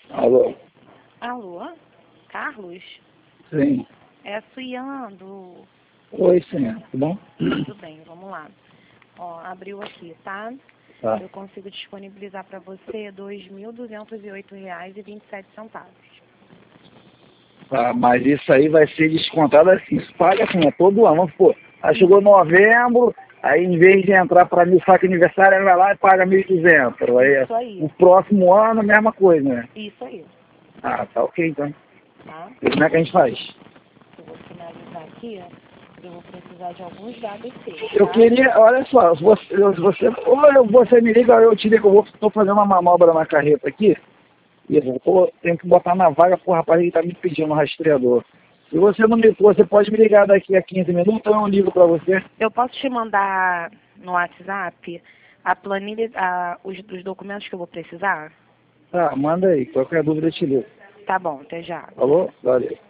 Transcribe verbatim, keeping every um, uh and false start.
Alô? Alô? Carlos? Sim. É a Suian do... Oi, sim. Tudo bom? Tudo bem, vamos lá. Ó, abriu aqui, tá? Tá. Eu consigo disponibilizar para você dois mil duzentos e oito reais e vinte e sete centavos. Tá, mas isso aí vai ser descontado assim. Isso paga assim, é todo ano. Vamos supor, aí chegou novembro, aí em vez de entrar para mil saque aniversário, ele vai lá e paga mil e duzentos. Aí, Isso aí. o próximo ano, a mesma coisa, né? Isso aí, Ah, tá ok então. tá? E como é que a gente faz? Eu vou finalizar aqui, ó. Eu vou precisar de alguns dados seus, Eu tá? queria, olha só, se você, se você, ou eu- você me liga, ou eu te ligo, eu estou fazendo uma manobra na carreta aqui, e eu vou, tenho que botar na vaga pro rapaz que tá me pedindo um rastreador. Se você não me for, você pode me ligar daqui a quinze minutos, ou eu ligo para você. Eu posso te mandar no WhatsApp a planilha, a, os, os documentos que eu vou precisar? Tá, manda aí, qualquer dúvida eu te ligo. Tá bom, até já. Falou? Valeu.